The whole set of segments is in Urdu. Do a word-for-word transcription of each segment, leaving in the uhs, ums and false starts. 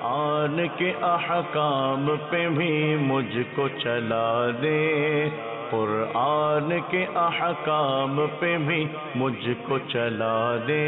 قرآن کے احکام پہ بھی مجھ کو چلا دے، قرآن کے احکام پہ بھی مجھ کو چلا دے۔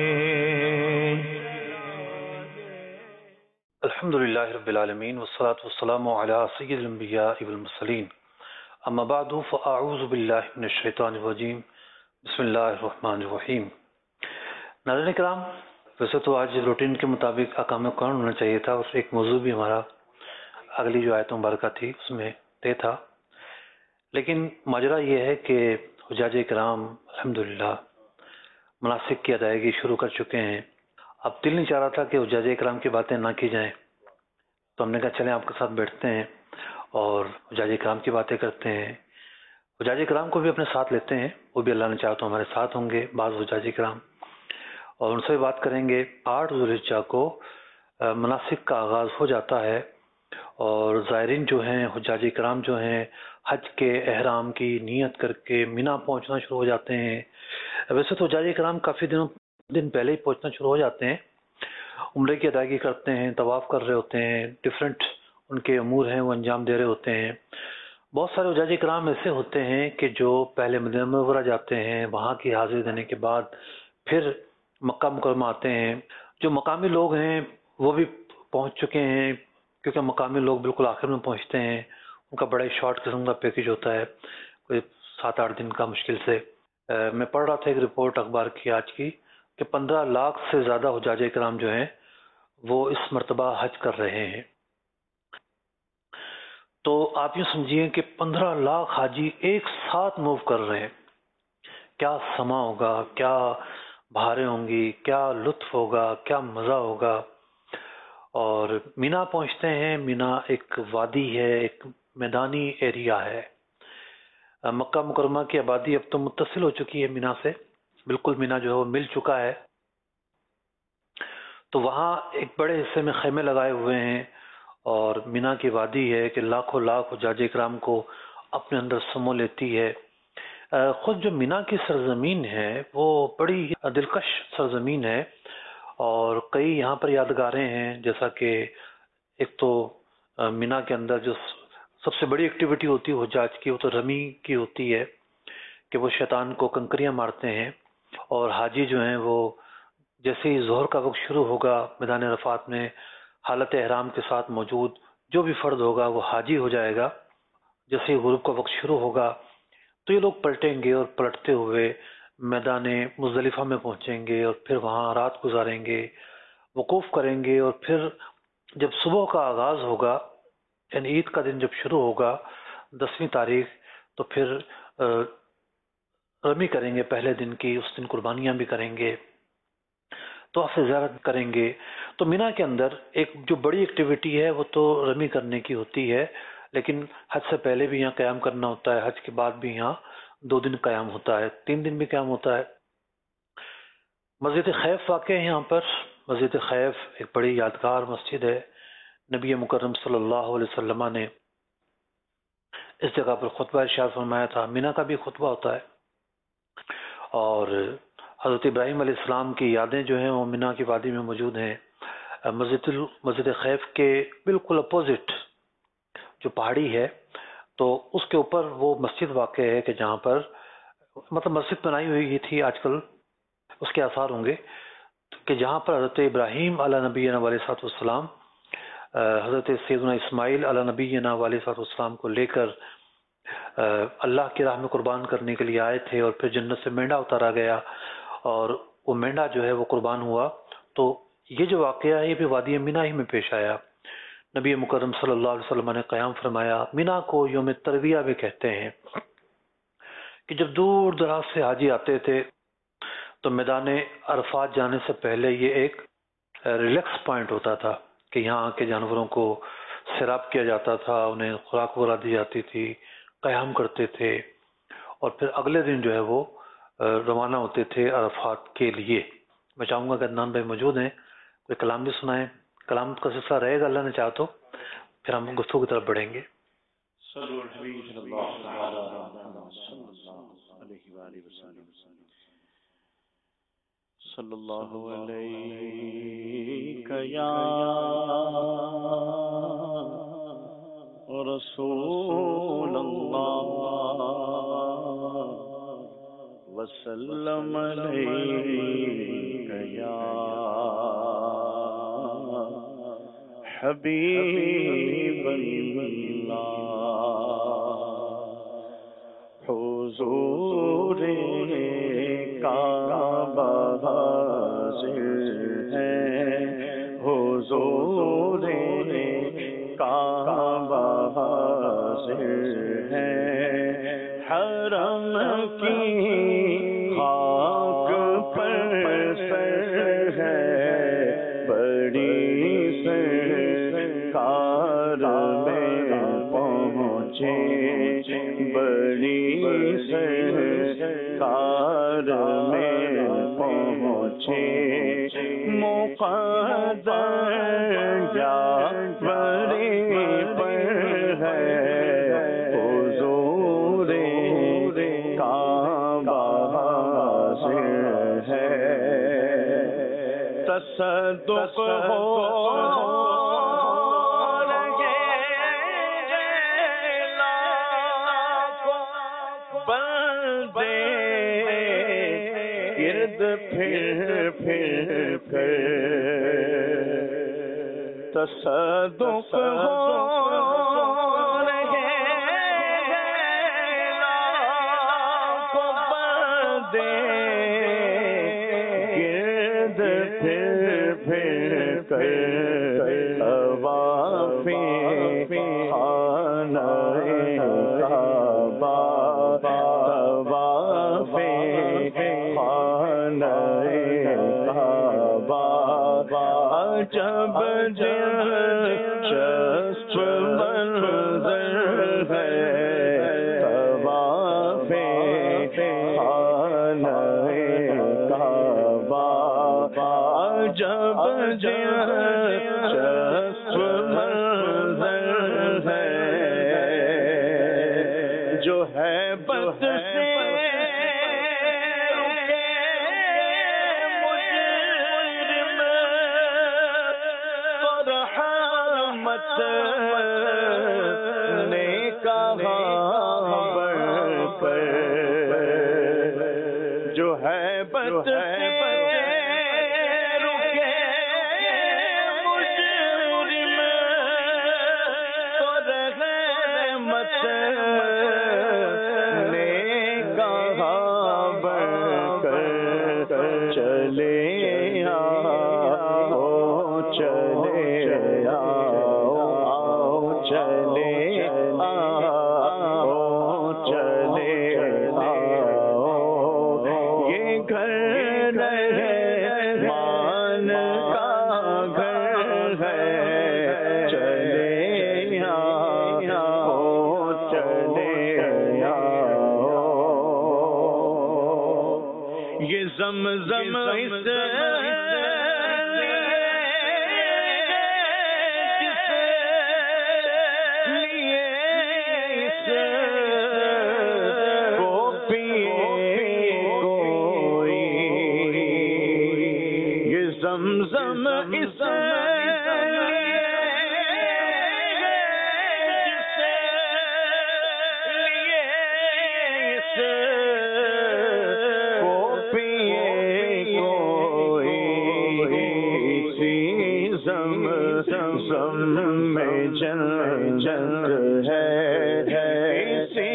الحمدللہ رب العالمین والصلاة والسلام علی سید الانبیاء والمرسلین، اما بعد فاعوذ باللہ من الشیطان الرجیم، بسم اللہ الرحمن الرحیم۔ ناظرین کرام، ویسے تو آج روٹین کے مطابق احکام قرآن ہونا چاہیے تھا، اور ایک موضوع بھی ہمارا اگلی جو آیت مبارکہ تھی اس میں طے تھا، لیکن ماجرا یہ ہے کہ حجاج کرام الحمدللہ مناسک کی ادائیگی شروع کر چکے ہیں۔ اب دل نہیں چاہ رہا تھا کہ حجاج کرام کی باتیں نہ کی جائیں، تو ہم نے کہا چلیں آپ کے ساتھ بیٹھتے ہیں اور حجاج کرام کی باتیں کرتے ہیں۔ حجاج کرام کو بھی اپنے ساتھ لیتے ہیں، وہ بھی اللہ نے چاہا تو ہمارے ساتھ ہوں گے بعض حجاج کرام، اور ان سے بھی بات کریں گے۔ آٹھ ذوالحجہ کو مناسک کا آغاز ہو جاتا ہے، اور زائرین جو ہیں، حجاج کرام جو ہیں، حج کے احرام کی نیت کر کے مینا پہنچنا شروع ہو جاتے ہیں۔ ویسے تو حجاج کرام کافی دنوں دن پہلے ہی پہنچنا شروع ہو جاتے ہیں، عمرے کی ادائیگی کرتے ہیں، طواف کر رہے ہوتے ہیں، ڈیفرنٹ ان کے امور ہیں وہ انجام دے رہے ہوتے ہیں۔ بہت سارے حجاج کرام ایسے ہوتے ہیں کہ جو پہلے مدینہ منورہ جاتے ہیں، وہاں کی حاضری دینے کے بعد پھر مکہ مکرمہ آتے ہیں۔ جو مقامی لوگ ہیں وہ بھی پہنچ چکے ہیں، کیونکہ مقامی لوگ بالکل آخر میں پہنچتے ہیں، ان کا بڑا ہی شارٹ قسم کا پیکج ہوتا ہے، کوئی سات آٹھ دن کا مشکل سے۔ میں پڑھ رہا تھا ایک رپورٹ اخبار کی آج کی کہ پندرہ لاکھ سے زیادہ حجاج کرام جو ہیں وہ اس مرتبہ حج کر رہے ہیں۔ تو آپ یوں سمجھیے کہ پندرہ لاکھ حاجی ایک ساتھ موو کر رہے ہیں، کیا سما ہوگا، کیا بہاریں ہوں گی، کیا لطف ہوگا، کیا مزہ ہوگا۔ اور مینا پہنچتے ہیں۔ مینا ایک وادی ہے، ایک میدانی ایریا ہے۔ مکہ مکرمہ کی آبادی اب تو متصل ہو چکی ہے مینا سے، بالکل مینا جو ہے وہ مل چکا ہے۔ تو وہاں ایک بڑے حصے میں خیمے لگائے ہوئے ہیں، اور مینا کی وادی ہے کہ لاکھوں لاکھ حجاج کرام کو اپنے اندر سمو لیتی ہے۔ خود جو مینا کی سرزمین ہے وہ بڑی دلکش سرزمین ہے، اور کئی یہاں پر یادگاریں ہیں، جیسا کہ ایک تو مینا کے اندر جو سب سے بڑی ایکٹیویٹی ہوتی ہے حجاج کی، وہ تو رمی کی ہوتی ہے کہ وہ شیطان کو کنکریاں مارتے ہیں، اور حاجی جو ہیں وہ جیسے ہی ظہر کا وقت شروع ہوگا میدان عرفات میں حالت احرام کے ساتھ موجود جو بھی فرد ہوگا وہ حاجی ہو جائے گا۔ جیسے ہی غروب کا وقت شروع ہوگا تو یہ لوگ پلٹیں گے، اور پلٹتے ہوئے میدان مزدلفہ میں پہنچیں گے، اور پھر وہاں رات گزاریں گے، وقوف کریں گے، اور پھر جب صبح کا آغاز ہوگا، یعنی عید کا دن جب شروع ہوگا دسویں تاریخ، تو پھر رمی کریں گے پہلے دن کی، اس دن قربانیاں بھی کریں گے، تو آپ سے زیارت کریں گے۔ تو مینا کے اندر ایک جو بڑی ایکٹیویٹی ہے وہ تو رمی کرنے کی ہوتی ہے، لیکن حج سے پہلے بھی یہاں قیام کرنا ہوتا ہے، حج کے بعد بھی یہاں دو دن قیام ہوتا ہے، تین دن بھی قیام ہوتا ہے۔ مسجد خیف واقع ہے یہاں پر۔ مسجد خیف ایک بڑی یادگار مسجد ہے، نبی مکرم صلی اللہ علیہ وسلم نے اس جگہ پر خطبہ ارشاد فرمایا تھا۔ مینا کا بھی خطبہ ہوتا ہے، اور حضرت ابراہیم علیہ السلام کی یادیں جو ہیں وہ مینا کی وادی میں موجود ہیں۔ مسجد مسجد خیف کے بالکل اپوزٹ جو پہاڑی ہے، تو اس کے اوپر وہ مسجد واقع ہے کہ جہاں پر مطلب مسجد بنائی ہوئی تھی، آج کل اس کے آثار ہوں گے، کہ جہاں پر حضرت ابراہیم علیہ نبینا علیہ صاحب السلام حضرت سیدنا اسماعیل علیہ نبینا علیہ صاحب السلام کو لے کر اللہ کی راہ میں قربان کرنے کے لیے آئے تھے، اور پھر جنت سے مینڈا اتارا گیا، اور وہ مینڈا جو ہے وہ قربان ہوا۔ تو یہ جو واقعہ ہے یہ بھی وادی مینا ہی میں پیش آیا۔ نبی مکرم صلی اللہ علیہ وسلم نے قیام فرمایا۔ مینا کو یوم ترویہ بھی کہتے ہیں، کہ جب دور دراز سے حاجی آتے تھے تو میدان عرفات جانے سے پہلے یہ ایک ریلیکس پوائنٹ ہوتا تھا کہ یہاں کے جانوروں کو سیراب کیا جاتا تھا، انہیں خوراک وغیرہ دی جاتی تھی، قیام کرتے تھے، اور پھر اگلے دن جو ہے وہ روانہ ہوتے تھے عرفات کے لیے۔ میں چاہوں گا کہ عدنان بھائی موجود ہیں، کوئی کلام بھی سنائیں۔ کلام کا سلسلہ رہے گا اللہ نے چاہا تو، پھر ہم گفتگو کی طرف بڑھیں گے۔ صلو الحبیب صلی اللہ تعالی صلی اللہ علیہ وآلہ وسلم۔ صلی اللہ علیہ یا علیک یا حبیب اللہ، حضور کعبہ حاضر ہے، حضور کعبہ حاضر ہے، حرم کی خاک پر سر ہے، بڑی سرکار میں پہنچے، بڑی سرکار میں پہنچے، مقدر جعفری پر ہے، حضور کعبہ حاضر ہے، تصدق ہو گرد پھر پھر کر، تصدق ہو رہے لاکھوں بندے، گرد پھر پھر کر، طوافِ خانہ کعبہ، طواف خانہ کعبہ، عجب دلچسپ منظر ہے، طواف خانہ کعبہ، عجب دلچسپ منظر ہے، جو ہے بس سے نے کہا بڑھ کر، جو ہے بس سے رکے مجرم تو رحمت نے کہا بڑھ کر، چلے آؤ چلے آؤ چلے آؤ چلے آؤ، یہ گھر رحمان کا گھر ہے، چلے آؤ چلے آؤ، یہ زمزم اس زمزم اس زمزم میں جنت ہے، اسی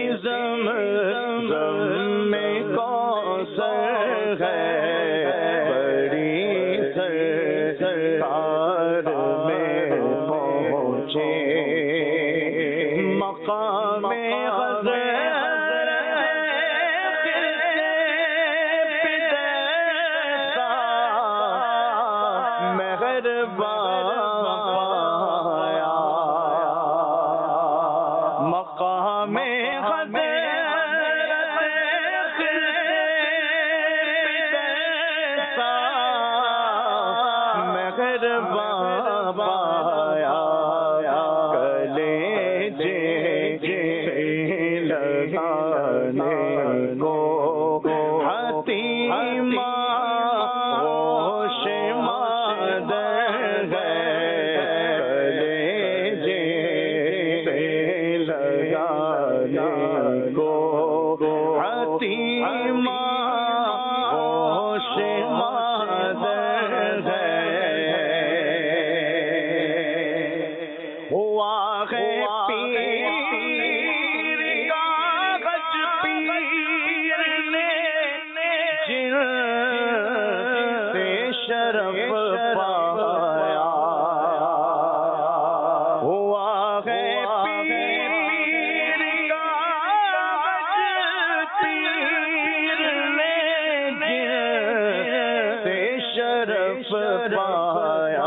زمزم میں کوثر ہے، بڑی سرکار میں پہنچے، مقام مقام پایا، کلیجے سے ہوا ہے پیر کا غج پیر نے جن سے شرف پایا، ہوا ہے پیر کا غج پیر نے جن سے شرف پایا،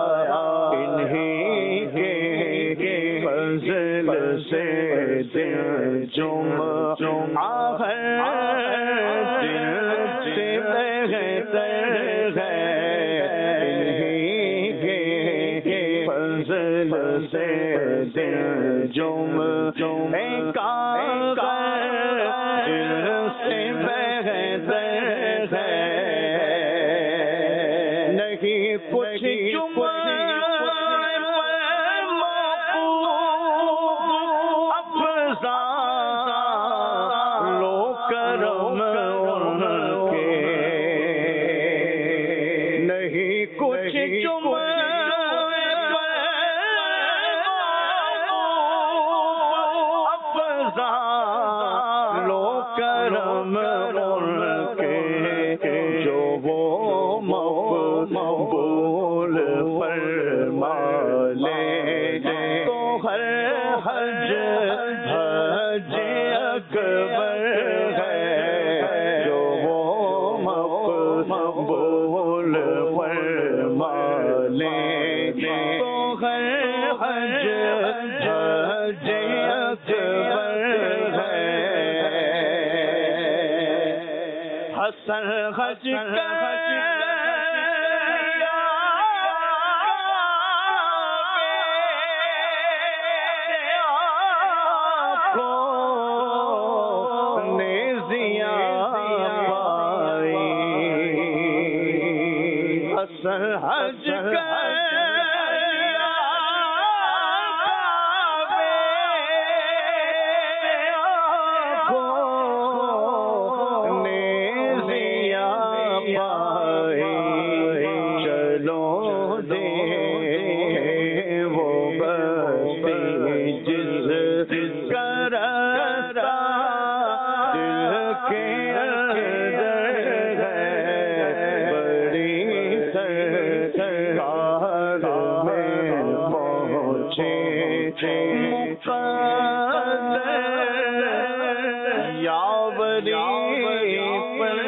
سے دل جم آخر دل سے بہتر ہے، انہی کے فضل سے دل جم ایک آخر دل سے بہتر ہے، نہیں کچھ جم کرم ان کے جو وہ مقبول فرما لے، تو ہر حج حج اکبر ہے، جو وہ مقبول فرما لے، تو ہر حج حج اکبر ہے، حسن حج حج چلو دے وہ بستی جس کرتا دل کے اندر ہے، بڑی سرکار میں پہنچے مقدر یاوری پر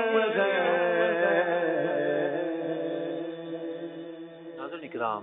کرام۔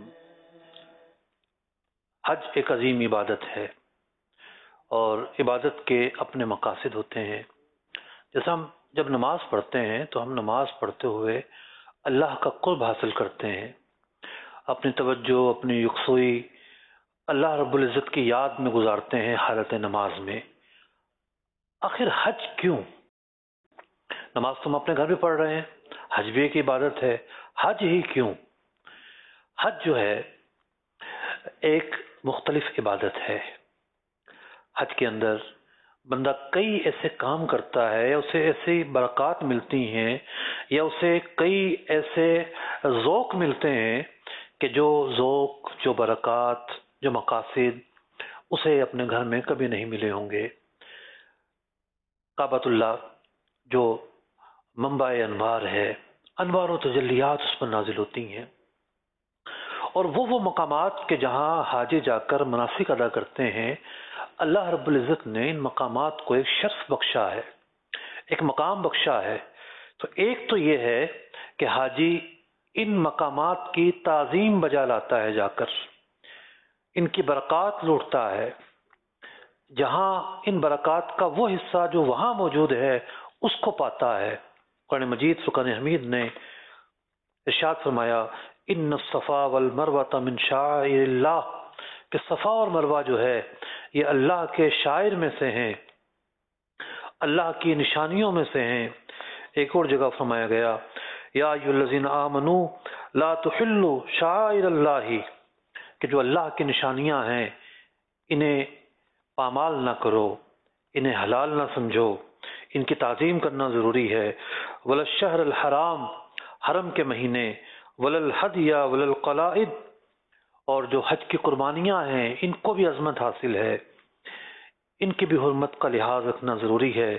حج ایک عظیم عبادت ہے اور عبادت کے اپنے مقاصد ہوتے ہیں۔ جیسے ہم جب نماز پڑھتے ہیں تو ہم نماز پڑھتے ہوئے اللہ کا قرب حاصل کرتے ہیں، اپنی توجہ اپنی یکسوئی اللہ رب العزت کی یاد میں گزارتے ہیں حالت نماز میں۔ آخر حج کیوں؟ نماز تو ہم اپنے گھر بھی پڑھ رہے ہیں، حج بھی ایک عبادت ہے، حج ہی کیوں؟ حج جو ہے ایک مختلف عبادت ہے۔ حج کے اندر بندہ کئی ایسے کام کرتا ہے، اسے ایسی برکات ملتی ہیں یا اسے کئی ایسے ذوق ملتے ہیں کہ جو ذوق، جو برکات، جو مقاصد اسے اپنے گھر میں کبھی نہیں ملے ہوں گے۔ کعبۃ اللہ جو منبع انوار ہے، انوار و تجلیات اس پر نازل ہوتی ہیں، اور وہ وہ مقامات کہ جہاں حاجی جا کر مناسک ادا کرتے ہیں، اللہ رب العزت نے ان مقامات کو ایک شرف بخشا ہے، ایک مقام بخشا ہے۔ تو ایک تو یہ ہے کہ حاجی ان مقامات کی تعظیم بجا لاتا ہے، جا کر ان کی برکات لوٹتا ہے، جہاں ان برکات کا وہ حصہ جو وہاں موجود ہے اس کو پاتا ہے۔ قرآن مجید فرقان حمید نے ارشاد فرمایا ان الصفا والمروۃ من شعائر اللہ، کہ صفا اور مروہ جو ہے یہ اللہ کے شاعر میں سے ہیں، اللہ کی نشانیوں میں سے ہیں۔ ایک اور جگہ فرمایا گیا یا ایھا الذین آمنوا لا تحلوا شعائر اللہ، کہ جو اللہ کی نشانیاں ہیں انہیں پامال نہ کرو، انہیں حلال نہ سمجھو، ان کی تعظیم کرنا ضروری ہے۔ ولا الشہر الحرام، حرم کے مہینے، ولا الہدی ولا القلائد، اور جو حج کی قربانیاں ہیں ان کو بھی عظمت حاصل ہے، ان کی بھی حرمت کا لحاظ رکھنا ضروری ہے۔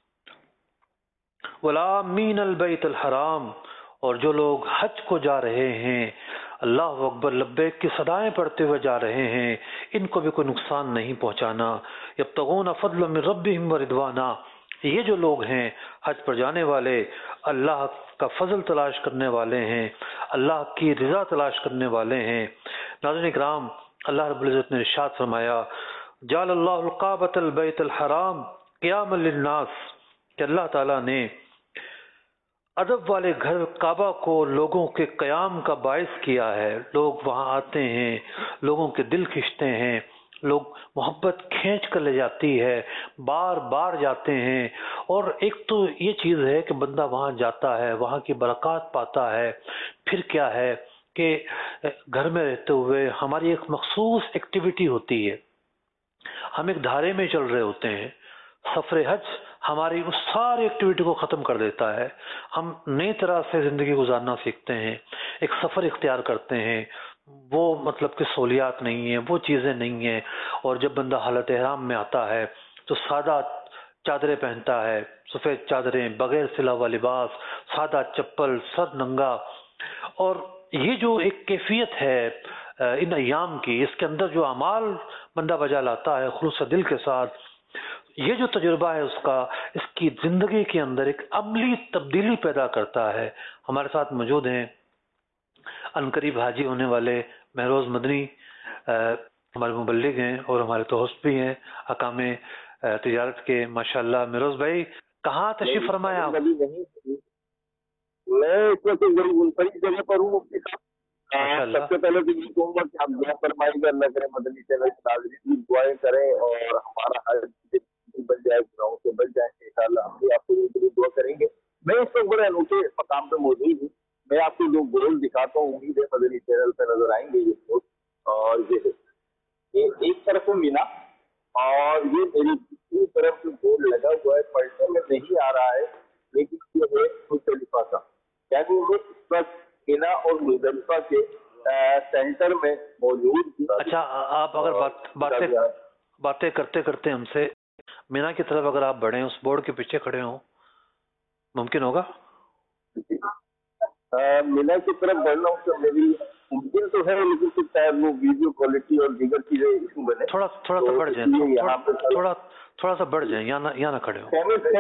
والآمین البیت الحرام، اور جو لوگ حج کو جا رہے ہیں اللہ اکبر لبیک کی صدائیں پڑھتے ہوئے جا رہے ہیں، ان کو بھی کوئی نقصان نہیں پہنچانا۔ یبتغون فضلا من ربہم ورضوانا، یہ جو لوگ ہیں حج پر جانے والے اللہ کا فضل تلاش کرنے والے ہیں، اللہ کی رضا تلاش کرنے والے ہیں۔ ناظرین اکرام، اللہ رب العزت نے ارشاد فرمایا جعل اللہ الکعبۃ البیت الحرام قیاما للناس، کہ اللہ تعالیٰ نے ادب والے گھر کعبہ کو لوگوں کے قیام کا باعث کیا ہے۔ لوگ وہاں آتے ہیں، لوگوں کے دل کھنچتے ہیں، لوگ محبت کھینچ کر لے جاتی ہے، بار بار جاتے ہیں۔ اور ایک تو یہ چیز ہے کہ بندہ وہاں جاتا ہے، وہاں کی برکات پاتا ہے، پھر کیا ہے کہ گھر میں رہتے ہوئے ہماری ایک مخصوص ایکٹیویٹی ہوتی ہے، ہم ایک دھارے میں چل رہے ہوتے ہیں۔ سفر حج ہماری اس ساری ایکٹیویٹی کو ختم کر دیتا ہے، ہم نئی طرح سے زندگی گزارنا سیکھتے ہیں، ایک سفر اختیار کرتے ہیں، وہ مطلب کہ سہولیات نہیں ہیں، وہ چیزیں نہیں ہیں۔ اور جب بندہ حالت احرام میں آتا ہے تو سادہ چادریں پہنتا ہے، سفید چادریں، بغیر سلا ہوا لباس، سادہ چپل، سر ننگا، اور یہ جو ایک کیفیت ہے ان ایام کی، اس کے اندر جو اعمال بندہ بجا لاتا ہے خلوص دل کے ساتھ، یہ جو تجربہ ہے اس کا اس کی زندگی کے اندر ایک عملی تبدیلی پیدا کرتا ہے۔ ہمارے ساتھ موجود ہیں عنقریب حاجی ہونے والے مہروز مدنی، ہمارے مبلغ ہیں اور ہمارے دوست بھی ہیں حکام تجارت کے، ماشاءاللہ۔ مہروز بھائی کہاں تشریف فرمایا آپ؟ میں اس وقت بڑی منفرد جگہ پر ہوں مفتی صاحب۔ سب سے پہلے تو یہ کہوں گا کہ آپ دعا فرمائیں گے، اللہ کرے مدنی چینل کے ناظرین بھی دعائیں کریں اور ہمارا ہر بن جائے، گناہوں سے بچ جائیں انشاءاللہ، ہم بھی آپ کو ضرور دعا کریں گے۔ میں اس وقت بڑے انوکھے مقام پہ موجود ہوں، میں آپ کو جو گول دکھاتا ہوں امید ہے مدنی چینل پہ نظر آئیں گے یہ گول، اور یہ ایک طرف مینا اور یہ میری دوسری طرف جو گول لگا ہوا ہے پڑھنے میں نہیں آ رہا ہے لیکن یہ ہے مزدلفہ کا، یعنی وہ اس وقت مینا اور مزدلفہ کے سینٹر میں موجود۔ اچھا، آپ اگر بات باتیں باتیں کرتے کرتے ہم سے مینا کی طرف اگر آپ بڑھیں، اس بورڈ کے پیچھے کھڑے ہوں، ممکن ہوگا؟ مینا کی طرف بڑھنا تو میری ممکن تو ہے لیکن پھر شاید وہ ویڈیو کوالٹی اور دیگر چیزیں ایشو بنے۔ تھوڑا تھوڑا سا بڑھ جائیں، تھوڑا تھوڑا سا بڑھ جائیں، یہاں نہ یہاں نہ کھڑے ہوں۔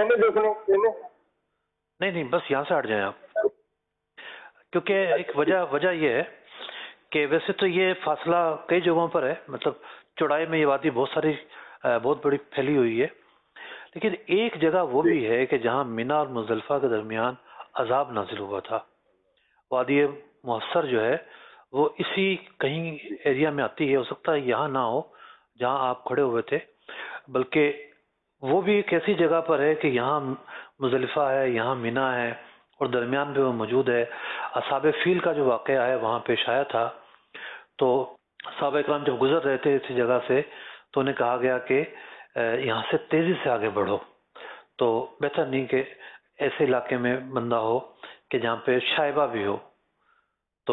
نہیں نہیں، بس یہاں سے ہٹ جائیں آپ، کیونکہ ایک وجہ وجہ یہ ہے کہ ویسے تو یہ فاصلہ کئی جگہوں پر ہے، مطلب چوڑائی میں یہ وادی بہت ساری بہت بڑی پھیلی ہوئی ہے، لیکن ایک جگہ وہ بھی ہے کہ جہاں مینا اور مزدلفہ کے درمیان عذاب نازل ہوا تھا۔ وادی محصر جو ہے وہ اسی کہیں ایریا میں آتی ہے، ہو سکتا ہے یہاں نہ ہو جہاں آپ کھڑے ہوئے تھے، بلکہ وہ بھی ایک ایسی جگہ پر ہے کہ یہاں مزدلفہ ہے، یہاں مینا ہے اور درمیان میں وہ موجود ہے۔ اصحاب فیل کا جو واقعہ ہے وہاں پیش آیا تھا، تو صحابہ اکرام جب گزر رہے تھے اسی جگہ سے تو انہیں کہا گیا کہ یہاں سے تیزی سے آگے بڑھو، تو بہتر نہیں کہ ایسے علاقے میں بندہ ہو کہ جہاں پہ شائبہ بھی ہو۔ تو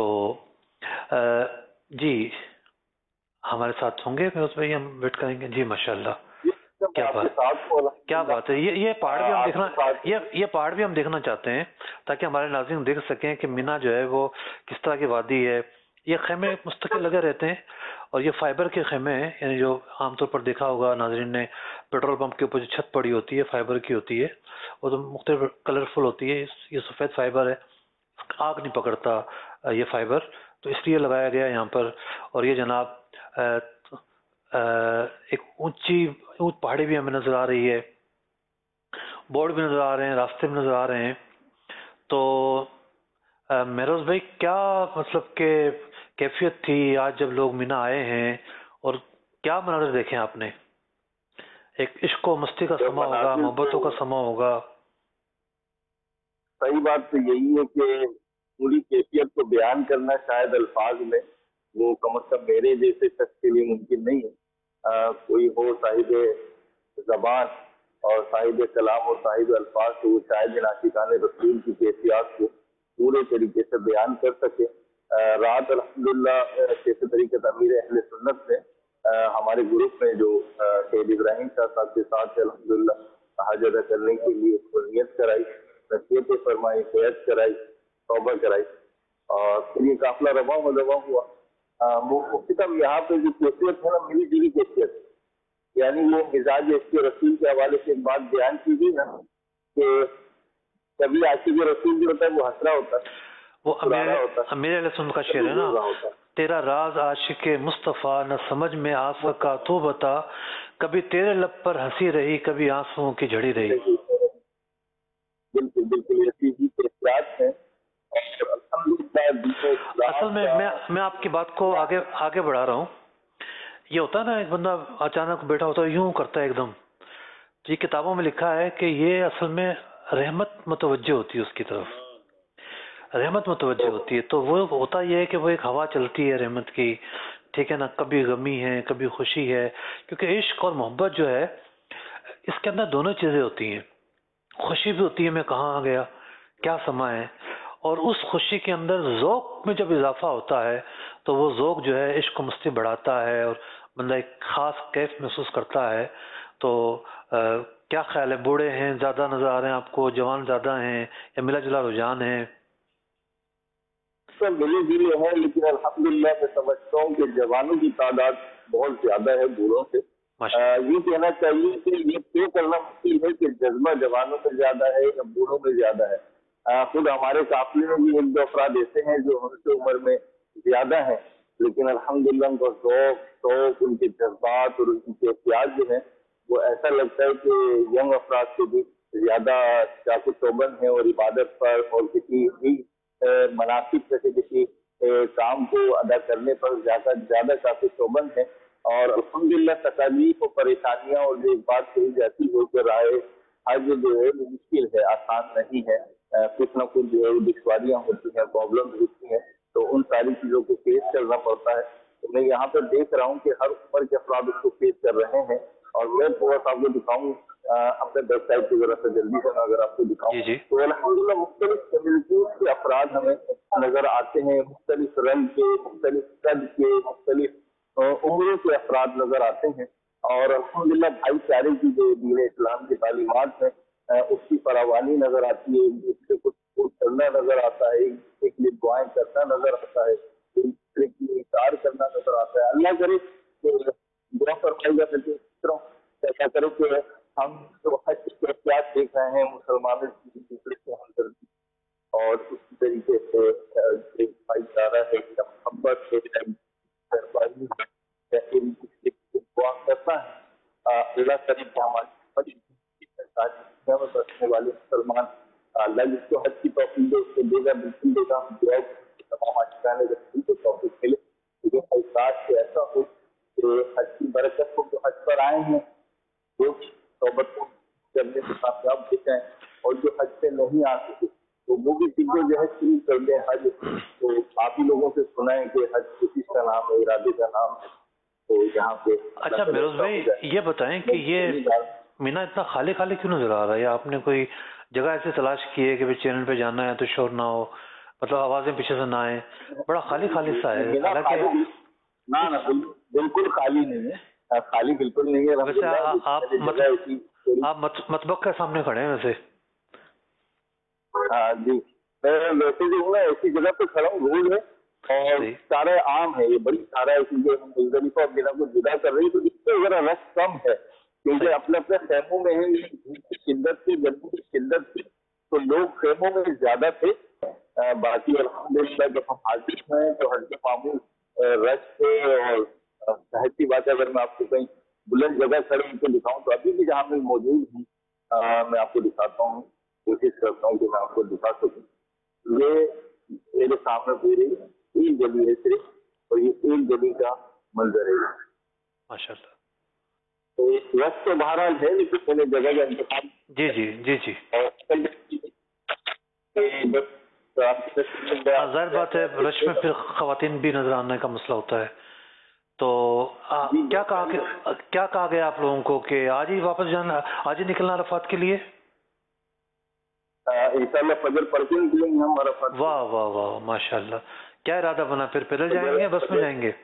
جی ہمارے ساتھ ہوں گے پھر اس میں ہم ویٹ کریں گے۔ جی ماشاءاللہ، کیا بات کیا بات ہے۔ یہ یہ پہاڑ بھی ہم دیکھنا یہ یہ پہاڑ بھی ہم دیکھنا چاہتے ہیں تاکہ ہمارے ناظرین دیکھ سکیں کہ مینا جو ہے وہ کس طرح کی وادی ہے۔ یہ خیمے مستقل لگے رہتے ہیں اور یہ فائبر کے خیمے ہیں، یعنی جو عام طور پر دیکھا ہوگا ناظرین نے، پیٹرول پمپ کے اوپر جو چھت پڑی ہوتی ہے فائبر کی ہوتی ہے، وہ تو مختلف کلرفل ہوتی ہے، یہ سفید فائبر ہے، آگ نہیں پکڑتا یہ فائبر، تو اس لیے لگایا گیا یہاں پر۔ اور یہ جناب ایک اونچی اونچ پہاڑی بھی ہمیں نظر آ رہی ہے، بورڈ بھی نظر آ رہے ہیں، راستے بھی نظر آ رہے ہیں۔ تو مہروز بھائی کیا مطلب کہ کیفیت تھی آج جب لوگ مینا آئے ہیں، اور کیا مناظر دیکھیں آپ نے؟ ایک عشق و مستی کا سما ہوگا، محبتوں کا سما ہوگا۔ صحیح بات تو یہی ہے کہ پوری کیفیت کو بیان کرنا شاید الفاظ میں وہ کم از کم میرے جیسے شخص کے لیے ممکن نہیں ہے۔ کوئی ہو صاحب زبان اور صاحب کلام اور صاحب الفاظ تو وہ شاید عاشقان رسول کی کیفیات کو پورے طریقے سے بیان کر سکے۔ رات الحمدللہ شیخ طریقت امیر اہل سنت نے ہمارے گروپ میں جو سید ابراہیم شاہ صاحب کے ساتھ الحمدللہ حج ادا کرنے کے لیے اس کو نیت کرائی، نصیحتیں فرمائی، بیعت کرائی، توبہ کرائی، اور پھر یہ قافلہ رواں و رواں ہوا۔ مفتی صاحب یہاں پہ جو کیفیت ہے نا، ملی جلی کیفیت، یعنی وہ مزاج اس کے رسول کے حوالے سے ایک بات بیان کی گئی نا کہ کبھی عاشق رسول جو ہوتا ہے وہ ہنس رہا ہوتا ہے، وہ امیر علیہ السلام کا شعر ہے نا، تیرا راز عاشق مصطفیٰ نہ سمجھ میں آ سکا تو بتا، کبھی تیرے لب پر ہنسی رہی کبھی آنسوؤں کی جھڑی رہی۔ بالکل بالکل ایسی ہی کیفیات ہیں۔ اصل میں میں میں آپ کی بات کو آگے آگے بڑھا رہا ہوں۔ یہ ہوتا ہے نا، ایک بندہ اچانک بیٹھا ہوتا ہے یوں کرتا ہے ایک دم، یہ کتابوں میں لکھا ہے کہ یہ اصل میں رحمت متوجہ ہوتی ہے، اس کی طرف رحمت متوجہ ہوتی ہے، تو وہ ہوتا یہ ہے کہ وہ ایک ہوا چلتی ہے رحمت کی، ٹھیک ہے نا، کبھی غمی ہے کبھی خوشی ہے، کیونکہ عشق اور محبت جو ہے اس کے اندر دونوں چیزیں ہوتی ہیں، خوشی بھی ہوتی ہے میں کہاں آ گیا کیا سما ہے، اور اس خوشی کے اندر ذوق میں جب اضافہ ہوتا ہے تو وہ ذوق جو ہے عشق و مستی بڑھاتا ہے اور بندہ ایک خاص کیف محسوس کرتا ہے۔ تو کیا خیال ہے، بوڑھے ہیں زیادہ نظر آ رہے ہیں آپ کو، جوان زیادہ ہیں یا ملا جلا رجحان ہے؟ سر ملی جلی ہے، لیکن الحمدللہ میں سمجھتا ہوں کہ جوانوں کی تعداد بہت زیادہ ہے بوڑھوں سے۔ یہ کہنا چاہیے کہ یہ طے کرنا مشکل ہے کہ جذبہ جوانوں میں زیادہ ہے یا بوڑھوں میں زیادہ ہے۔ خود ہمارے قافلے میں بھی ایک دو افراد ایسے ہیں جو ان سے عمر میں زیادہ ہیں، لیکن الحمدللہ ان کا ذوق شوق، ان کے جذبات اور ان کی کیفیات جو ہیں وہ ایسا لگتا ہے کہ ینگ افراد سے بھی زیادہ چاق و چوبند ہیں، اور عبادت پر اور کسی بھی مناسب سے کسی کام کو ادا کرنے پر زیادہ زیادہ چاق و چوبند ہیں۔ اور الحمدللہ تکالیف اور پریشانیاں اور جو ایک بات کہی جاتی ہے کہ رائے حج جو ہے وہ مشکل ہے، آسان نہیں ہے، کچھ نہ کچھ جو ہے دشواریاں ہوتی ہیں، پرابلم ہوتی ہیں، تو ان ساری چیزوں کو فیس کرنا پڑتا ہے۔ تو میں یہاں پر دیکھ رہا ہوں کہ ہر عمر کے افراد اس کو فیس کر رہے ہیں، اور میں تھوڑا سا آپ کو دکھاؤں اپنے ویب سائٹ کی ذرا سے جلدی سے اگر آپ کو دکھاؤں تو الحمدللہ مختلف کمیونٹیز کے افراد ہمیں نظر آتے ہیں، مختلف رنگ کے، مختلف قد کے، مختلف عمروں کے افراد نظر آتے ہیں، اور الحمدللہ بھائی چارے کی جو دین اسلام کی تعلیمات ہیں اس کی فراوانی نظر آتی ہے، ایک دوسرے کو سپورٹ کرنا نظر آتا ہے، ایک دوسرے کے لیے دعائیں کرنا نظر آتا ہے، ایک دوسرے کی اطاعت کرنا نظر آتا ہے۔ اللہ کرے کہ دعا فرمائی جا سکے، ایسا کرے کہ ہم جو حج کی احتیاط دیکھ رہے ہیں مسلمانوں کی ایک دوسرے سے ہمدردی اور اسی طریقے سے ایک بھائی چارہ ہے، محبت ہے، دعا کرتا ہے اللہ کرے کہ ہماری رکھنے والے مسلمان اللہ جس کو حج کی توفیق دے اس کو دے گا، بالکل دے گا، ہم دعا تمام آشکانے رکھنے کو توفیق ملے، لیکن احساس سے ایسا ہو کہ حج کی برکت کو جو حج پر آئے ہیں جو توبت کو کرنے سے کامیاب ہو جائیں، اور جو حج سے نہیں آ سکے تو وہ بھی چیزیں جو ہے شروع کر دیں حج۔ تو آپ ہی لوگوں سے سنا ہے کہ حج کسی کا نام ہے، ارادے کا نام ہے، تو یہاں پہ اچھا بیروز بھائی یہ بتائیں کہ یہ مینا اتنا خالی خالی کیوں نظر آ رہا ہے، یا آپ نے کوئی جگہ ایسے تلاش کی ہے کہ بھائی چینل پہ جانا ہے تو شور نہ ہو، مطلب آوازیں پیچھے سے نہ آئیں، بڑا خالی خالی سا ہے؟ حالانکہ نہ نہ بالکل خالی نہیں ہے، خالی بالکل نہیں ہے۔ ویسے آپ مطبخ کے سامنے کھڑے ہیں ویسے؟ ہاں جی، میں ویسے جو ہوں ایسی جگہ پہ کھڑا ہوں، روڈ ہے اور سارے عام ہے، یہ بڑی سارا ہے چیزیں ہم مزدلفہ اور مینا کو جدا کر رہی ہے، تو اس سے ذرا رش کم ہے کیونکہ اپنے اپنے خیموں میں ہیں، دھوپ کی شدت سے گرمی کی شدت سے تو لوگ خیموں میں زیادہ تھے۔ باقی الحمدللہ جب ہم حاضر ہیں تو ہر کے معمول رش تھے، اور ظاہر سی بات ہے اگر میں آپ کو کہیں بلند جگہ کھڑے ان کو دکھاؤں تو ابھی بھی جہاں میں موجود ہوں میں آپ کو دکھاتا ہوں، کوشش کرتا ہوں کہ میں آپ کو دکھا سکوں۔ یہ میرے سامنے پوری ایک گلی ہے صرف، اور یہ ایک گلی کا منظر ہے ماشاء اللہ۔ تو وقت تو بہرحال ہے لیکن میں نے جگہ کا انتخاب جی جی جی جی ظاہر بات ہے رش میں پھر خواتین بھی نظر آنے کا مسئلہ ہوتا ہے، تو کیا کہا کیا کہا گیا آپ لوگوں کو کہ آج ہی واپس جانا، آج ہی نکلنا عرفات کے لیے؟ انشاءاللہ فجر پڑھ کے نکلیں گے ہم عرفات۔ واہ واہ واہ ماشاء اللہ، کیا ارادہ بنا؟ پھر پیدل جائیں گے بس میں جائیں گے؟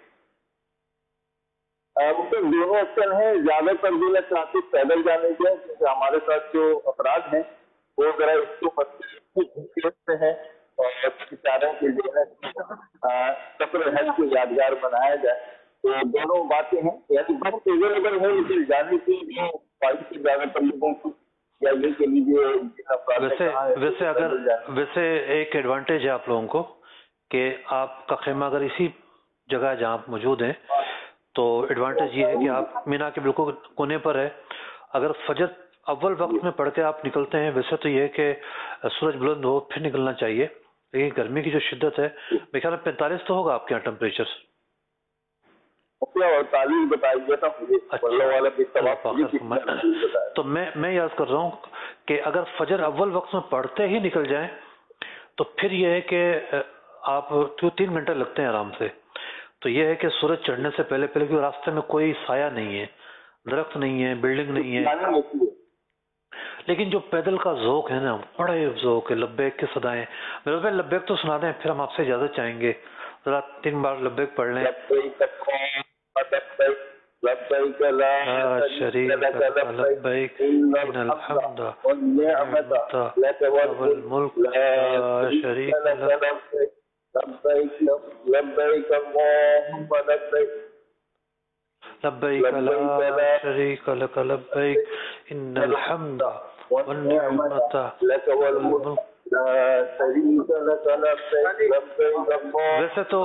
مطلب دونوں آپشن ہیں. زیادہ تر بھی میں چاہتی ہوں پیدل جانے کے، کیونکہ ہمارے ساتھ جو افراد ہیں وہ ذرا اس کو حیثیت سے ہیں اور بیچاروں کے جو ہے سفر حج کو یادگار بنایا جائے. تو دونوں باتیں ہیں، یعنی بس اویلیبل ہے لیکن جانے کی جو خواہش سے زیادہ تر لوگوں کو یا یہ کہ لیجیے. ویسے ویسے اگر ویسے ایک ایڈوانٹیج ہے آپ لوگوں کو کہ آپ کا خیمہ اگر اسی جگہ جہاں آپ موجود ہیں تو ایڈوانٹیج یہ ہے کہ آپ مینا کے بالکل کونے پر ہے. اگر فجر اول وقت میں پڑھ کے آپ نکلتے ہیں، ویسے تو یہ ہے کہ سورج بلند ہو پھر نکلنا چاہیے، لیکن گرمی کی جو شدت ہے میرے خیال میں پینتالیس تو ہوگا آپ کے یہاں ٹیمپریچر. تو میں میں یاد کر رہا ہوں کہ اگر فجر اول وقت میں پڑھتے ہی نکل جائیں تو پھر یہ ہے کہ آپ تین گھنٹے لگتے ہیں آرام سے. تو یہ ہے کہ سورج چڑھنے سے پہلے پہلے کیونکہ راستے میں کوئی سایہ نہیں ہے، درخت نہیں ہے، بلڈنگ نہیں ہے، لیکن جو پیدل کا ذوق ہے نا بڑے ذوق ہے. لبیک کے صدائیں، میرے لبیک تو سنا دیں پھر ہم آپ سے اجازت چاہیں گے. ذرا تین بار لبیک پڑھ لیں. لبیک لا شریک لک لبیک ان الحمد والنعمت لک والملک لا شریک لک لبیک لبیک اللہم لبیک لبیک لا شریک لک لبیک ان الحمد والنعمت لک والملک لا شریک لک لبیک. ویسے تو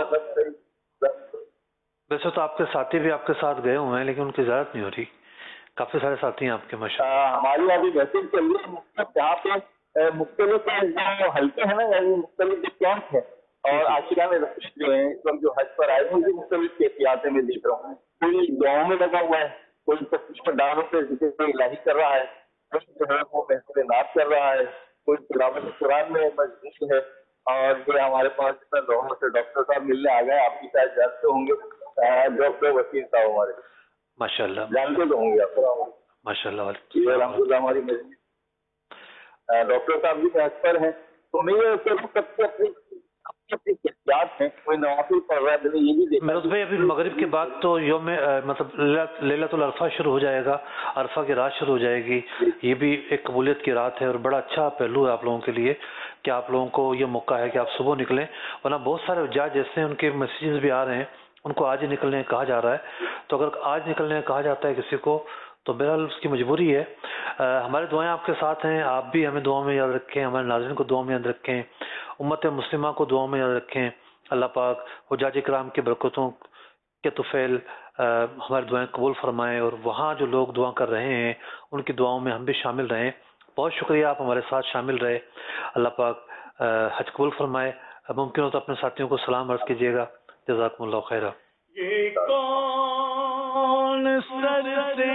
ویسے تو آپ کے ساتھی بھی آپ کے ساتھ گئے ہوئے ہیں لیکن ان کی اجازت نہیں ہو رہی. کافی سارے ساتھی ہیں آپ کے ماشاءاللہ. ہماری ابھی محفل چل رہی ہے مختلف جہاں پہ مختلف جو حلقے ہیں نا، یعنی مختلف جو کیمپ ہیں اور عاشقان رسول جو ہیں اس وقت جو حج پر آئے ہیں ان کی مختلف کیفیاتیں میں دیکھ رہا ہوں. کوئی دعاؤں میں لگا ہوا ہے، کوئی تفتیش میں ڈالوں پہ ذکر الہی کر رہا ہے، کوئی جو ہے وہ محفل نعت کر رہا ہے، کوئی تلاوت قرآن میں مشغول ہے. اور جو ہمارے پاس جتنا لوگوں سے ڈاکٹر صاحب ملنے آ گئے، آپ کی شاید جانتے ہوں گے ڈاکٹر وسیم صاحب ہمارے ماشاء اللہ، جانتے تو ہوں گے آپ ماشاء اللہ. یہ الحمد للہ ہماری مجلس ڈاکٹر صاحب بھی محض پر ہیں. تو میں یہ سب سے اپنی احتیاط ہیں، کوئی نوافل پڑھ رہا ہے یہ بھی دیکھا. میرے بھائی ابھی مغرب کے بعد تو یوم مطلب لیلۃ العرفہ شروع ہو جائے گا، عرفہ کی رات شروع ہو جائے گی. یہ بھی ایک قبولیت کی رات ہے اور بڑا اچھا پہلو ہے آپ لوگوں کے لیے کہ آپ لوگوں کو یہ موقع ہے کہ آپ صبح نکلیں. ورنہ بہت سارے حجاج جیسے ہیں ان کے میسیجز بھی آ رہے ہیں ان کو آج ہی نکلنے کہا جا رہا ہے. تو اگر آج نکلنے کہا جاتا ہے کسی کو تو بہرحال اس کی مجبوری ہے. ہماری دعائیں آپ کے ساتھ ہیں، آپ بھی ہمیں دعاؤں میں یاد رکھیں، ہمارے ناظرین کو دعاؤں میں یاد رکھیں، امت مسلمہ کو دعاؤں میں یاد رکھیں. اللہ پاک حجاج کرام کی برکتوں کے طفیل ہماری دعائیں قبول فرمائیں اور وہاں جو لوگ دعا کر رہے ہیں ان کی دعاؤں میں ہم بھی شامل رہیں. بہت شکریہ آپ ہمارے ساتھ شامل رہے. اللہ پاک حج قبول فرمائے. ممکن ہو تو اپنے ساتھیوں کو سلام عرض کیجیے گا. جزاکم اللہ خیرہ. یہ کون سر سے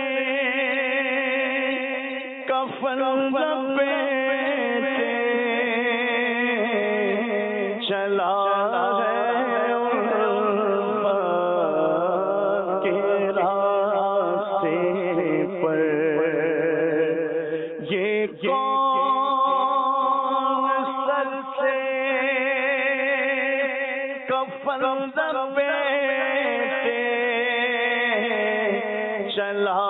کفن لپیٹے چلا ہے کے راستے پر. یہ کون سر سے کفن لپیٹے چلا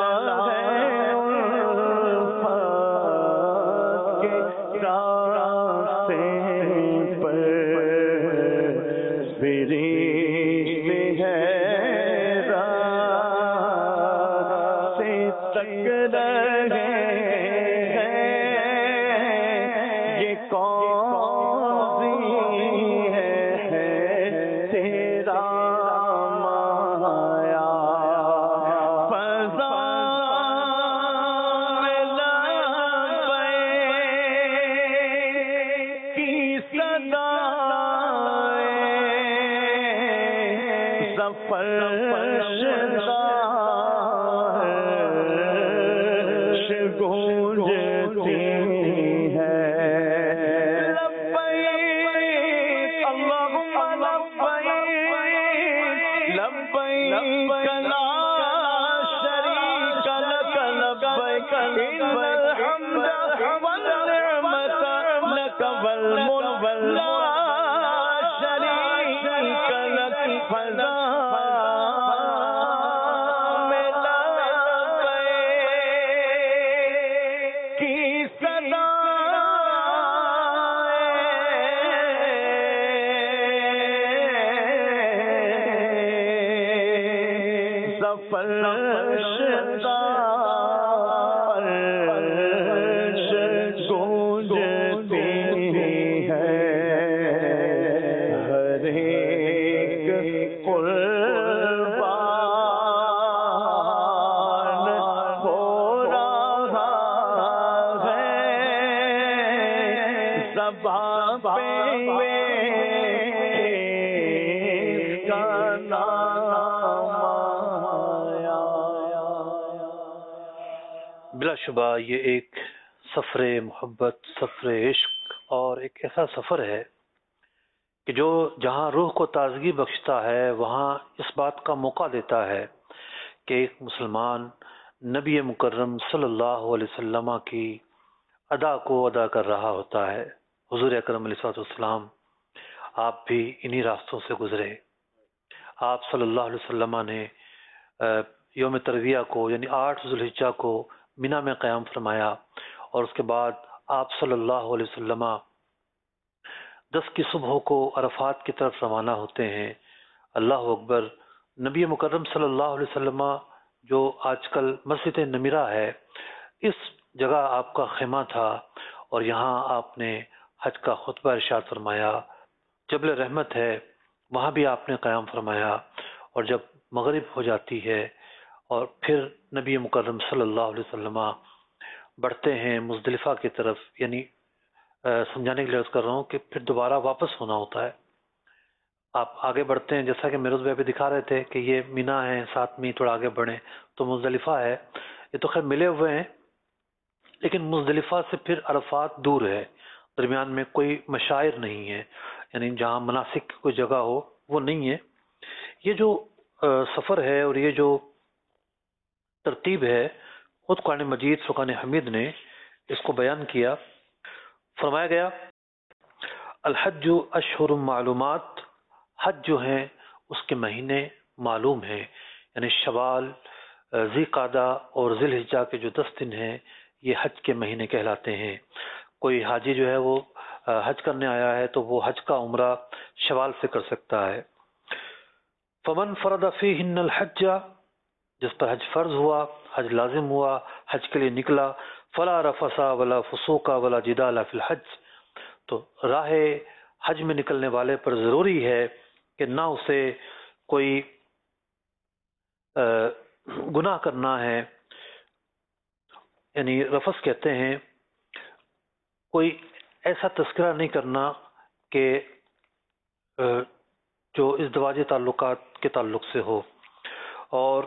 والملك والملك لا شريك کلک فضا میں لگے کی صدا سفر بلا شبہ یہ ایک سفر محبت، سفر عشق اور ایک ایسا سفر ہے کہ جو جہاں روح کو تازگی بخشتا ہے وہاں اس بات کا موقع دیتا ہے کہ ایک مسلمان نبی مکرم صلی اللہ علیہ وسلم کی ادا کو ادا کر رہا ہوتا ہے۔ حضور اکرم علیہ الصلوۃ والسلام آپ بھی انہی راستوں سے گزرے۔ آپ صلی اللہ علیہ وسلم نے یوم ترویہ کو یعنی آٹھ ذوالحجہ کو مینا میں قیام فرمایا، اور اس کے بعد آپ صلی اللہ علیہ وسلم دس کی صبح کو عرفات کی طرف روانہ ہوتے ہیں۔ اللہ اکبر۔ نبی مکرم صلی اللہ علیہ وسلم جو آج کل مسجد نمیرہ ہے، اس جگہ آپ کا خیمہ تھا، اور یہاں آپ نے حج کا خطبہ ارشاد فرمایا۔ جبل رحمت ہے، وہاں بھی آپ نے قیام فرمایا، اور جب مغرب ہو جاتی ہے اور پھر نبی مکرم صلی اللہ علیہ وسلم بڑھتے ہیں مزدلفہ کی طرف، یعنی سمجھانے کے لیے عرض کر رہا ہوں کہ پھر دوبارہ واپس ہونا ہوتا ہے۔ آپ آگے بڑھتے ہیں، جیسا کہ میروز بھائی بھی دکھا رہے تھے کہ یہ مینا ہے، ساتھ میں تھوڑا آگے بڑھیں تو مزدلفہ ہے۔ یہ تو خیر ملے ہوئے ہیں، لیکن مزدلفہ سے پھر عرفات دور ہے، درمیان میں کوئی مشاعر نہیں ہے، یعنی جہاں مناسک کی کوئی جگہ ہو وہ نہیں ہے۔ یہ جو سفر ہے اور یہ جو ترتیب ہے، خود قرآن مجید فرقان حمید نے اس کو بیان کیا۔ فرمایا گیا الحج اشہر معلومات، حج جو ہیں اس کے مہینے معلوم ہیں، یعنی شوال، ذی قعدہ اور ذی الحجہ کے جو دس دن ہیں یہ حج کے مہینے کہلاتے ہیں۔ کوئی حاجی جو ہے وہ حج کرنے آیا ہے تو وہ حج کا عمرہ شوال سے کر سکتا ہے۔ فمن فرض فیہن الحج، جس پر حج فرض ہوا، حج لازم ہوا، حج کے لیے نکلا، فلا رفث ولا فسوق ولا جدال فی الحج، تو راہ حج میں نکلنے والے پر ضروری ہے کہ نہ اسے کوئی گناہ کرنا ہے، یعنی رفث کہتے ہیں کوئی ایسا تذکرہ نہیں کرنا کہ جو ازدواجی تعلقات کے تعلق سے ہو، اور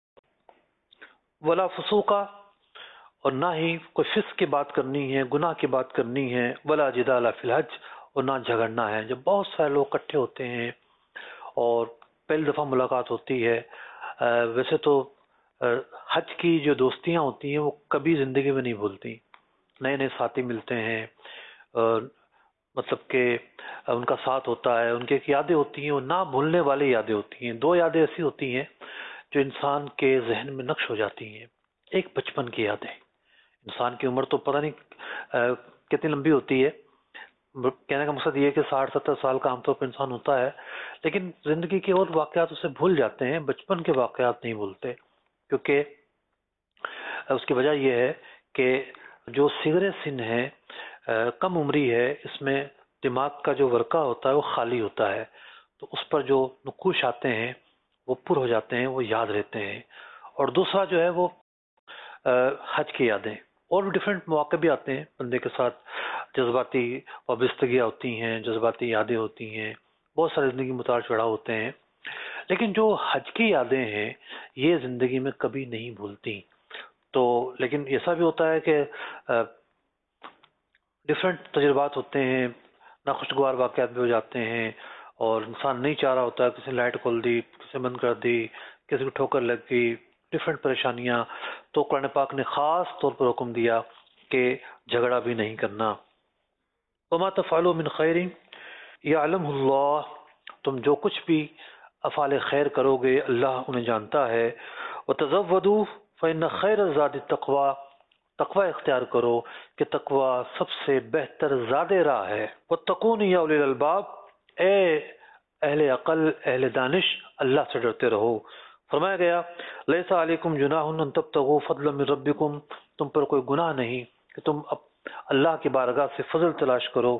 ولا فسوقہ، اور نہ ہی کوئی فسق کی بات کرنی ہے، گناہ کی بات کرنی ہے، ولا جدال فی الحج، اور نہ جھگڑنا ہے۔ جب بہت سارے لوگ اکٹھے ہوتے ہیں اور پہلی دفعہ ملاقات ہوتی ہے، ویسے تو حج کی جو دوستیاں ہوتی ہیں وہ کبھی زندگی میں نہیں بھولتی، نئے نئے ساتھی ملتے ہیں، مطلب کہ ان کا ساتھ ہوتا ہے، ان کی ایک یادیں ہوتی ہیں، وہ نہ بھولنے والی یادیں ہوتی ہیں۔ دو یادیں ایسی ہوتی ہیں جو انسان کے ذہن میں نقش ہو جاتی ہیں۔ ایک بچپن کی یادیں، انسان کی عمر تو پتہ نہیں کتنی لمبی ہوتی ہے، کہنے کا مقصد یہ ہے کہ ساٹھ ستر سال کا عام طور پر انسان ہوتا ہے، لیکن زندگی کے اور واقعات اسے بھول جاتے ہیں، بچپن کے واقعات نہیں بھولتے، کیونکہ اس کی وجہ یہ ہے کہ جو صغر سن ہے، کم عمری ہے، اس میں دماغ کا جو ورقہ ہوتا ہے وہ خالی ہوتا ہے، تو اس پر جو نقوش آتے ہیں وہ پر ہو جاتے ہیں، وہ یاد رہتے ہیں۔ اور دوسرا جو ہے وہ حج کی یادیں، اور بھی ڈیفرنٹ مواقع بھی آتے ہیں بندے کے ساتھ، جذباتی وابستگیاں ہوتی ہیں، جذباتی یادیں ہوتی ہیں، بہت سارے زندگی میں اتار چڑھاؤ ہوتے ہیں، لیکن جو حج کی یادیں ہیں یہ زندگی میں کبھی نہیں بھولتی۔ تو لیکن ایسا بھی ہوتا ہے کہ ڈیفرنٹ تجربات ہوتے ہیں، ناخوشگوار واقعات بھی ہو جاتے ہیں، اور انسان نہیں چاہ رہا ہوتا ہے، کسی نے لائٹ کھول دی، کسی نے بند کر دی، کسی کو ٹھوکر لگ گئی، ڈیفرنٹ پریشانیاں، تو قرآن پاک نے خاص طور پر حکم دیا کہ جھگڑا بھی نہیں کرنا۔ وما تفعلوا من خیر یعلمہ اللہ تم جو کچھ بھی افعال خیر کرو گے اللہ انہیں جانتا ہے۔ وتزودوا فإن خیر الزاد التقوی، تقوی اختیار کرو کہ تقوی سب سے بہتر زاد راہ ہے۔ واتقون یا اولی الالباب، اے اہل عقل اہل دانش اللہ سے ڈرتے رہو۔ فرمایا گیا لیس علیکم جناح ان تبتغوا فضلا من ربکم، تم پر کوئی گناہ نہیں کہ تم اللہ کی بارگاہ سے فضل تلاش کرو۔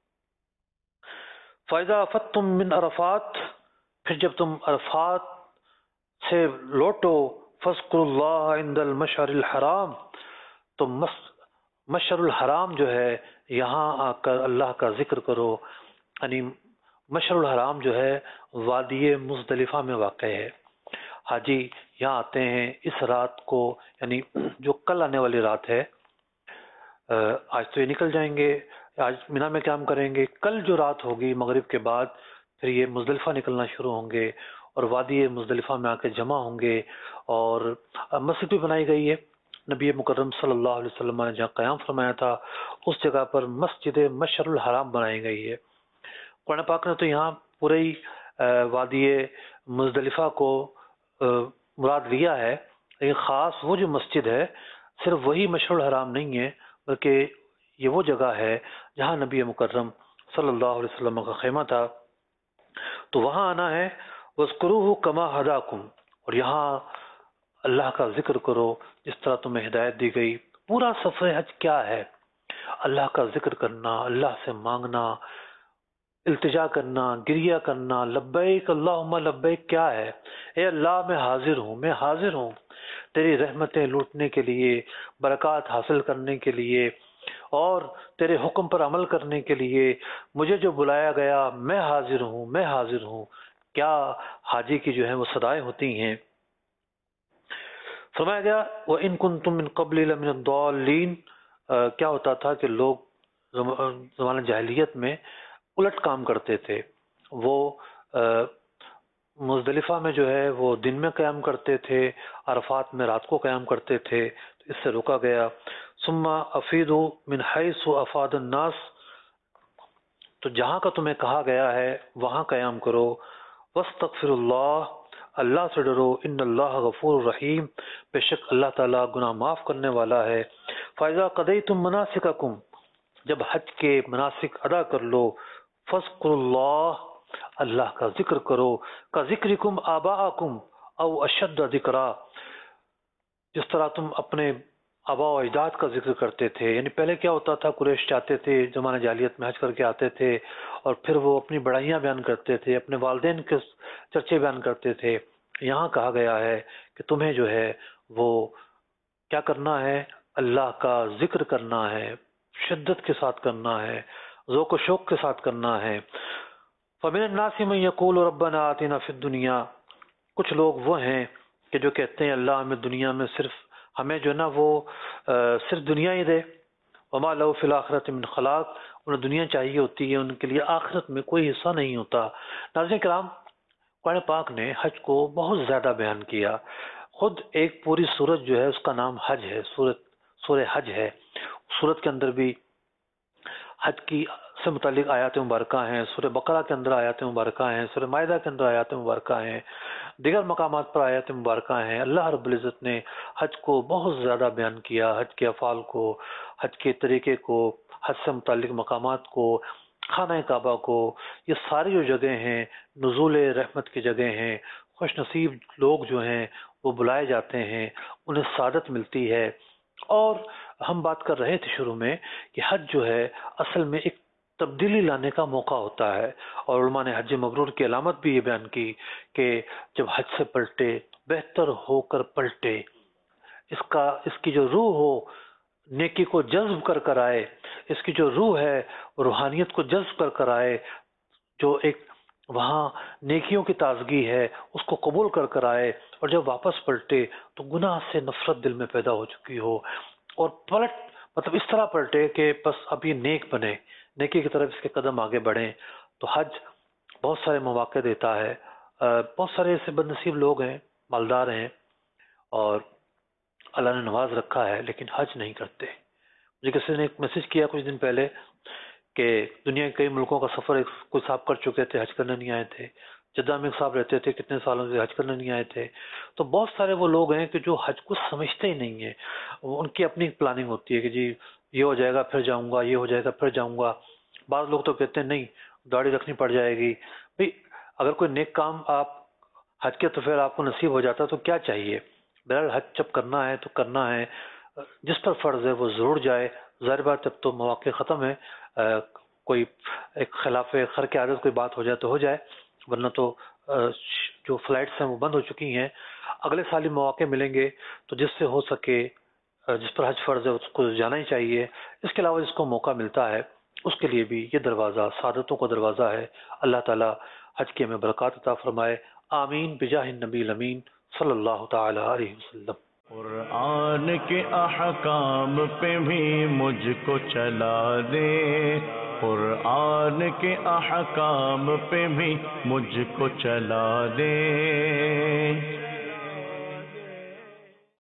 فَإِذَا أَفَضْتُم مِّنْ عَرَفَاتٍ، پھر جب تم عرفات سے لوٹو، فاذکروا اللہ عند المشعر الحرام، تو مشعر الحرام جو ہے یہاں آ کر اللہ کا ذکر کرو۔ یعنی مشعر الحرام جو ہے وادی مزدلفہ میں واقع ہے۔ حاجی یہاں آتے ہیں اس رات کو، یعنی جو کل آنے والی رات ہے، آج تو یہ نکل جائیں گے، آج مینا میں قیام کریں گے، کل جو رات ہوگی مغرب کے بعد پھر یہ مزدلفہ نکلنا شروع ہوں گے اور وادی مزدلفہ میں آ کے جمع ہوں گے۔ اور مسجد بھی بنائی گئی ہے، نبی مکرم صلی اللہ علیہ وسلم نے جہاں قیام فرمایا تھا اس جگہ پر مسجد مشعر الحرام بنائی گئی ہے۔ قرآن پاک نے تو یہاں پورے ہی وادی مزدلفہ کو مراد لیا ہے، لیکن خاص وہ جو مسجد ہے صرف وہی مشعر الحرام نہیں ہے، بلکہ یہ وہ جگہ ہے جہاں نبی مکرم صلی اللہ علیہ وسلم کا خیمہ تھا۔ تو وہاں آنا ہے، وَاذْكُرُوهُ كَمَا هَدَاكُمْ، اور یہاں اللہ کا ذکر کرو جس طرح تمہیں ہدایت دی گئی۔ پورا سفر حج کیا ہے؟ اللہ کا ذکر کرنا، اللہ سے مانگنا، التجا کرنا، گریہ کرنا، لبیک اللہم لبیک کیا ہے؟ اے اللہ میں حاضر ہوں، میں حاضر ہوں تیری رحمتیں لوٹنے کے لیے، برکات حاصل کرنے کے لیے اور تیرے حکم پر عمل کرنے کے لیے مجھے جو بلایا گیا، میں حاضر ہوں، میں حاضر ہوں۔ کیا حاجی کی جو ہے وہ صدائیں ہوتی ہیں۔ فرمایا گیا وَإِن كُنتُم مِّن قَبْلِ لَمِنَ الضَّالِّينَ، کیا ہوتا تھا کہ لوگ زمانہ جاہلیت میں الٹ کام کرتے تھے، وہ مزدلفہ میں جو ہے وہ دن میں قیام کرتے تھے، عرفات میں رات کو قیام کرتے تھے، تو اس سے روکا گیا۔ ثم افیدوا من حیث افاد الناس، تو جہاں کا تمہیں کہا گیا ہے وہاں قیام کرو۔ واستغفر اللہ، اللہ سے ڈرو، ان اللہ غفور رحیم، بے شک اللہ تعالیٰ گناہ معاف کرنے والا ہے۔ فَإِذَا قَضَيْتُم مَنَاسِكَكُمْ، جب حج کے مناسک ادا کر لو، فاذکروا اللہ، اللہ کا ذکر کرو، کا ذکرکم آباءکم او اشد ذکرا، جس طرح تم اپنے آباء و اجداد کا ذکر کرتے تھے۔ یعنی پہلے کیا ہوتا تھا، قریش چاہتے تھے زمانہ جاہلیت میں حج کر کے آتے تھے اور پھر وہ اپنی بڑائیاں بیان کرتے تھے، اپنے والدین کے چرچے بیان کرتے تھے۔ یہاں کہا گیا ہے کہ تمہیں جو ہے وہ کیا کرنا ہے، اللہ کا ذکر کرنا ہے، شدت کے ساتھ کرنا ہے، ذوق و شوق کے ساتھ کرنا ہے۔ فَمِنَ النَّاسِ مَن يَقُولُ رَبَّنَا آتِنَا فِي الدُّنْيَا، کچھ لوگ وہ ہیں کہ جو کہتے ہیں اللہ ہمیں دنیا میں صرف ہمیں جو ہے نا وہ صرف دنیا ہی دے، وَمَا لَهُ فِي الْآخِرَةِ مِنْ خَلَاقٍ، انہیں دنیا چاہیے ہوتی ہے، ان کے لیے آخرت میں کوئی حصہ نہیں ہوتا۔ ناظرین کرام، قرآن پاک نے حج کو بہت زیادہ بیان کیا، خود ایک پوری سورت جو ہے اس کا نام حج ہے، سورت سورہ حج ہے۔ سورت کے اندر بھی حج کی سے متعلق آیات مبارکہ ہیں، سورہ بقرہ کے اندر آیات مبارکہ ہیں، سورہ مائدہ کے اندر آیات مبارکہ ہیں، دیگر مقامات پر آیات مبارکہ ہیں۔ اللہ رب العزت نے حج کو بہت زیادہ بیان کیا، حج کے افعال کو، حج کے طریقے کو، حج سے متعلق مقامات کو، خانہ کعبہ کو، یہ ساری جو جگہ ہیں نزول رحمت کی جگہ ہیں، خوش نصیب لوگ جو ہیں وہ بلائے جاتے ہیں، انہیں سعادت ملتی ہے۔ اور ہم بات کر رہے تھے شروع میں کہ حج جو ہے اصل میں ایک تبدیلی لانے کا موقع ہوتا ہے، اور علماء نے حج مبرور کی علامت بھی یہ بیان کی کہ جب حج سے پلٹے بہتر ہو کر پلٹے، اس کا اس کی جو روح ہو نیکی کو جذب کر کر آئے، اس کی جو روح ہے روحانیت کو جذب کر کر آئے، جو ایک وہاں نیکیوں کی تازگی ہے اس کو قبول کر کر آئے، اور جب واپس پلٹے تو گناہ سے نفرت دل میں پیدا ہو چکی ہو، اور پلٹ مطلب اس طرح پلٹے کہ بس اب یہ نیک بنے، نیکی کی طرف اس کے قدم آگے بڑھیں۔ تو حج بہت سارے مواقع دیتا ہے، بہت سارے ایسے بد نصیب لوگ ہیں، مالدار ہیں اور اللہ نے نواز رکھا ہے لیکن حج نہیں کرتے۔ مجھے کسی نے ایک میسج کیا کچھ دن پہلے کہ دنیا کے کئی ملکوں کا سفر ایک کوئی صاحب کر چکے تھے، حج کرنے نہیں آئے تھے. جدہ میں ایک صاحب رہتے تھے، کتنے سالوں سے حج کرنے نہیں آئے تھے. تو بہت سارے وہ لوگ ہیں کہ جو حج کو سمجھتے ہی نہیں ہیں. ان کی اپنی پلاننگ ہوتی ہے کہ جی یہ ہو جائے گا پھر جاؤں گا، یہ ہو جائے گا پھر جاؤں گا. بعض لوگ تو کہتے ہیں نہیں داڑھی رکھنی پڑ جائے گی. بھئی اگر کوئی نیک کام آپ حج کے تو پھر آپ کو نصیب ہو جاتا تو کیا چاہیے. بہرحال حج جب کرنا ہے تو کرنا ہے، جس پر فرض ہے وہ ضرور جائے. ظاہر بات جب تو مواقع ختم ہے، کوئی ایک خلاف خر کی عادت کوئی بات ہو جائے تو ہو جائے، ورنہ تو جو فلائٹس ہیں وہ بند ہو چکی ہیں. اگلے سال ہی مواقع ملیں گے تو جس سے ہو سکے، جس پر حج فرض ہے اس کو جانا ہی چاہیے. اس کے علاوہ جس کو موقع ملتا ہے اس کے لیے بھی یہ دروازہ سعادتوں کا دروازہ ہے. اللہ تعالی حج کے میں برکات عطا فرمائے. آمین بجاہ النبی الامین صلی اللہ تعالی علیہ وسلم. قرآن کے احکام پہ بھی مجھ کو چلا دے، قرآن کے احکام پہ بھی مجھ کو چلا دے.